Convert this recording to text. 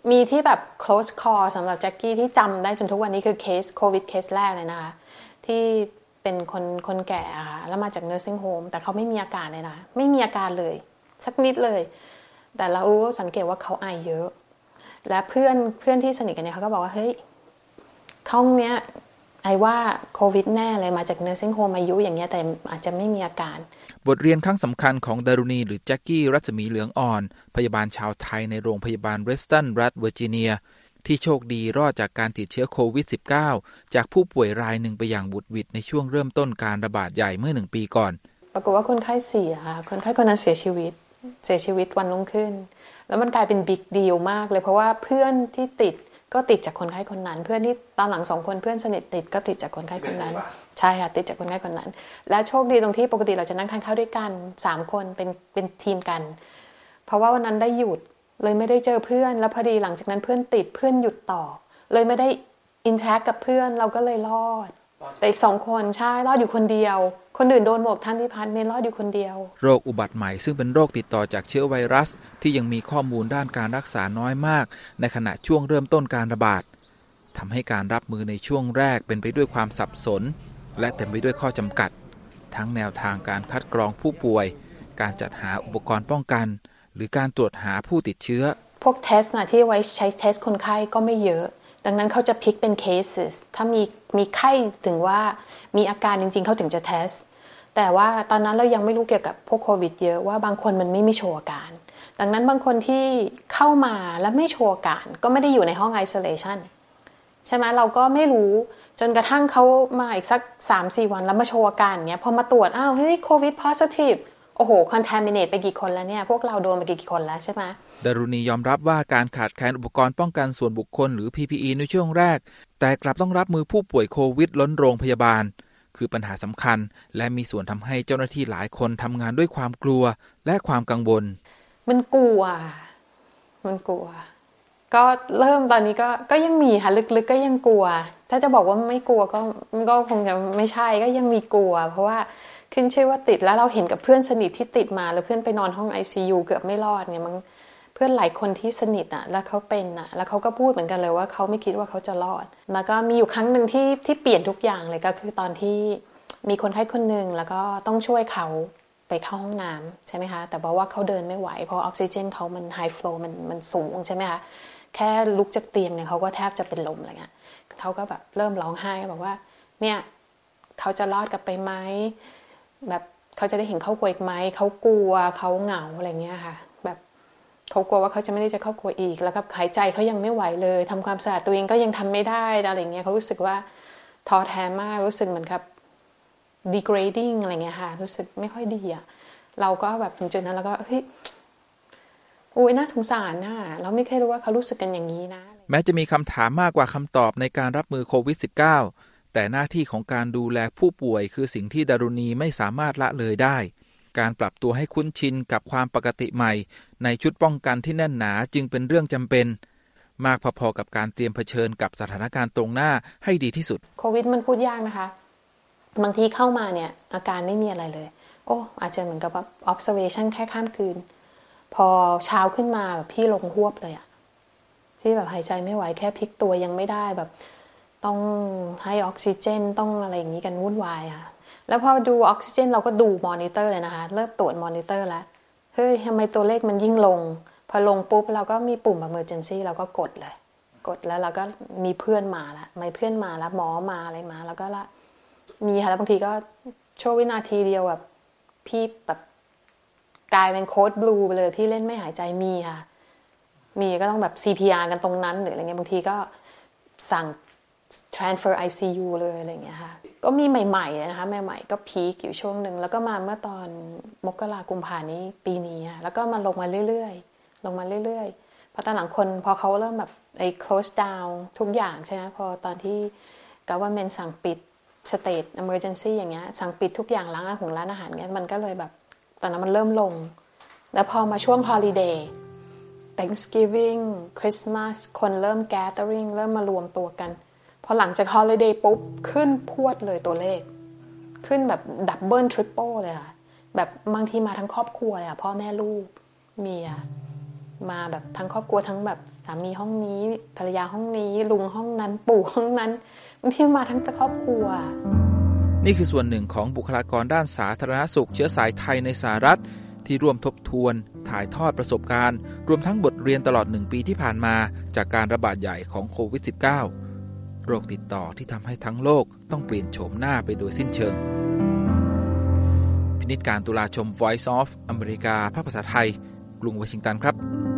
มีที่แบบ close call สำหรับแจ็คกี้ที่จำได้จนทุกวันนี้คือเคสโควิดเคสแรกเลยนะคะที่เป็นคนแก่ค่ะแล้วมาจาก nursing home แต่เขาไม่มีอาการเลยนะไม่มีอาการเลยสักนิดเลยแต่เรารู้สังเกตว่าเขาไอเยอะและเพื่อนที่สนิทกันเนี่ยเขาก็บอกว่าเฮ้ยเขาเนี้ยไอว่าโควิดแน่เลยมาจาก nursing home อายุอย่างเงี้ยแต่อาจจะไม่มีอาการบทเรียนครั้งสำคัญของดารุณีหรือแจ็คกี้รัศมีเหลืองอ่อนพยาบาลชาวไทยในโรงพยาบาลเรสตันรัฐเวอร์จิเนียที่โชคดีรอดจากการติดเชื้อโควิด -19 จากผู้ป่วยรายหนึ่งไปอย่างบุดหวิดในช่วงเริ่มต้นการระบาดใหญ่เมื่อ1 ปีก่อนปรากฏว่าคนไข้เสียค่ะคนไข้คนนั้นเสียชีวิตวันรุ่งขึ้นแล้วมันกลายเป็นบิ๊กดีลมากเลยเพราะว่าเพื่อนที่ติดก็ติดจากคนไข้คนนั้นเพื่อนที่ตอนหลัง2 คนเพื่อนสนิทติดก็ติดจากคนไข้คนนั้นใช่ค่ะติดจากคนไข้คนนั้นและโชคดีตรงที่ปกติเราจะนั่งทานข้าวด้วยกัน3 คนเป็นทีมกันเพราะว่าวันนั้นได้หยุดเลยไม่ได้เจอเพื่อนแล้วพอดีหลังจากนั้นเพื่อนติดเพื่อนหยุดต่อเลยไม่ได้อินแทรคกับเพื่อนเราก็เลยรอดแต่อีก2 คนใช่รอดอยู่คนเดียวคนอื่นโดนหมดท่านที่พันเมนรอดอยู่คนเดียวโรคอุบัติใหม่ซึ่งเป็นโรคติดต่อจากเชื้อไวรัสที่ยังมีข้อมูลด้านการรักษาน้อยมากในขณะช่วงเริ่มต้นการระบาดทำให้การรับมือในช่วงแรกเป็นไปด้วยความสับสนและเต็มไปด้วยข้อจำกัดทั้งแนวทางการคัดกรองผู้ป่วยการจัดหาอุปกรณ์ป้องกันหรือการตรวจหาผู้ติดเชื้อพวกเทสนะที่ไว้ใช้เทสคนไข้ก็ไม่เยอะดังนั้นเขาจะพิกเป็น cases ถ้ามีไข้ถึงว่ามีอาการจริงๆเขาถึงจะเทสแต่ว่าตอนนั้นเรายังไม่รู้เกี่ยวกับพวกโควิดเยอะว่าบางคนมันไม่มีโชว์อาการดังนั้นบางคนที่เข้ามาแล้วไม่โชว์อาการก็ไม่ได้อยู่ในห้อง isolation ใช่ไหมเราก็ไม่รู้จนกระทั่งเขามาอีกสัก 3-4 วันแล้วมาโชว์อาการอย่างเงี้ยพอมาตรวจอ้าวเฮ้ยโควิด positive โอ้โห contaminate ไปกี่คนแล้วเนี่ยพวกเราโดนไปกี่คนแล้วใช่ไหมดารุณียอมรับว่าการขาดแคลนอุปกรณ์ป้องกันส่วนบุคคลหรือ PPE ในช่วงแรกแต่กลับต้องรับมือผู้ป่วยโควิดล้นโรงพยาบาลคือปัญหาสำคัญและมีส่วนทำให้เจ้าหน้าที่หลายคนทำงานด้วยความกลัวและความกังวลมันกลัวก็เริ่มตอนนี้ก็ยังมีค่ะลึกๆก็ยังกลัวถ้าจะบอกว่าไม่กลัวก็คงจะไม่ใช่ก็ยังมีกลัวเพราะว่าขึ้นชื่อว่าติดแล้วเราเห็นกับเพื่อนสนิทที่ติดมาแล้วเพื่อนไปนอนห้อง ICU เกือบไม่รอดเนี่ยมันเพื่อนหลายคนที่สนิทอ่ะแล้วเขาเป็นอ่ะแล้วเขาก็พูดเหมือนกันเลยว่าเขาไม่คิดว่าเขาจะรอดแล้วก็มีอยู่ครั้งหนึ่งที่เปลี่ยนทุกอย่างเลยก็คือตอนที่มีคนไข้คนหนึ่งแล้วก็ต้องช่วยเขาไปเข้าห้องน้ำใช่ไหมคะแต่บอกว่าเขาเดินไม่ไหวเพราะออกซิเจนเขามันไฮฟลูมันสูงใช่ไหมคะแค่ลุกจากเตียงเนี่ยเขาก็แทบจะเป็นลมอะไรเงี้ยเขาก็แบบเริ่มร้องไห้บอกว่าเนี่ยเขาจะรอดกลับไปไหมแบบเขาจะได้เห็นครอบครัวอีกไหมเขากลัวเขาเหงาอะไรเงี้ยค่ะแบบเขากลัวว่าเขาจะไม่ได้เจอครอบครัวอีกแล้วก็หายใจเขายังไม่ไหวเลยทำความสะอาดตัวเองก็ยังทำไม่ได้อะไรเงี้ยเขารู้สึกว่าท้อแท้มากรู้สึกเหมือนกับ degrading อะไรเงี้ยค่ะรู้สึกไม่ค่อยดีอ่ะเราก็แบบถึงจุดนั้นแล้วก็เฮ้ยโอ้ยน่าสงสารน่ะเราไม่เคยรู้ว่าเขารู้สึกกันอย่างนี้นะแม้จะมีคำถามมากกว่าคำตอบในการรับมือโควิด -19 แต่หน้าที่ของการดูแลผู้ป่วยคือสิ่งที่ดารุณีไม่สามารถละเลยได้การปรับตัวให้คุ้นชินกับความปกติใหม่ในชุดป้องกันที่แน่นหนาจึงเป็นเรื่องจำเป็นมากพอๆกับการเตรียมเผชิญกับสถานการณ์ตรงหน้าให้ดีที่สุดโควิดมันพูดยากนะคะบางทีเข้ามาเนี่ยอาการไม่มีอะไรเลยโอ้อาจจะเหมือนกับว่า observation แค่ข้ามคืนพอเช้าขึ้นมาแบบพี่ลงหวบเลยอะที่แบบหายใจไม่ไหวแค่พลิกตัวยังไม่ได้แบบต้องให้ออกซิเจนต้องอะไรอย่างนี้กันวุ่นวายค่ะแล้วพอดูออกซิเจนเราก็ดูมอนิเตอร์เลยนะคะเริ่มตรวจมอนิเตอร์แล้วเฮ้ยทำไมตัวเลขมันยิ่งลงพอลงปุ๊บเราก็มีปุ่ม emergency เราก็กดเลยกดแล้วเราก็มีเพื่อนมาละไม่เพื่อนมาแล้วหมอมาอะไรมาแล้วก็ละมีค่ะแล้วบางทีก็ช่วงวินาทีเดียวแบบพี่แบบกลายเป็นโค้ดบลูไปเลยพี่เล่นไม่หายใจมีค่ะมีก็ต้องแบบ CPR กันตรงนั้นหรืออะไรเงี้ยบางทีก็สั่ง transfer ICU เลยอะไรเงี้ยค่ะก็มีใหม่ๆนะคะใหม่ๆก็พีคอยู่ช่วงหนึ่งแล้วก็มาเมื่อตอนมกรากุมภานี้ปีนี้แล้วก็มาลงมาเรื่อยๆพอตอนหลังคนพอเขาเริ่มแบบไอ้ close down ทุกอย่างใช่ไหมพอตอนที่ government สั่งปิดstate emergency อย่างเงี้ยสั่งปิดทุกอย่างร้านอาหารเงี้ยมันก็เลยแบบตอนนั้นมันเริ่มลงแล้วพอมาช่วง holiday Thanksgiving Christmas คนเริ่ม gathering เริ่มมารวมตัวกันพอหลังจาก holiday ปุ๊บขึ้นพรวดเลยตัวเลขขึ้นแบบดับเบิลทริปเปิลเลยค่ะแบบบางทีมาทั้งครอบครัวเลยค่ะพ่อแม่ลูกเมียมาแบบทั้งครอบครัวทั้งแบบสามีห้องนี้ภรรยาห้องนี้ลุงห้องนั้นปู่ห้องนั้นบางทีมาทั้งครอบครัวนี่คือส่วนหนึ่งของบุคลากรด้านสาธารณสุขเชื้อสายไทยในสหรัฐที่ร่วมทบทวนถ่ายทอดประสบการณ์รวมทั้งบทเรียนตลอด1 ปีที่ผ่านมาจากการระบาดใหญ่ของโควิด -19 โรคติดต่อที่ทำให้ทั้งโลกต้องเปลี่ยนโฉมหน้าไปโดยสิ้นเชิงพินิจการตุลาชม Voice of อเมริกาภาคภาษาไทยกรุงวอชิงตันครับ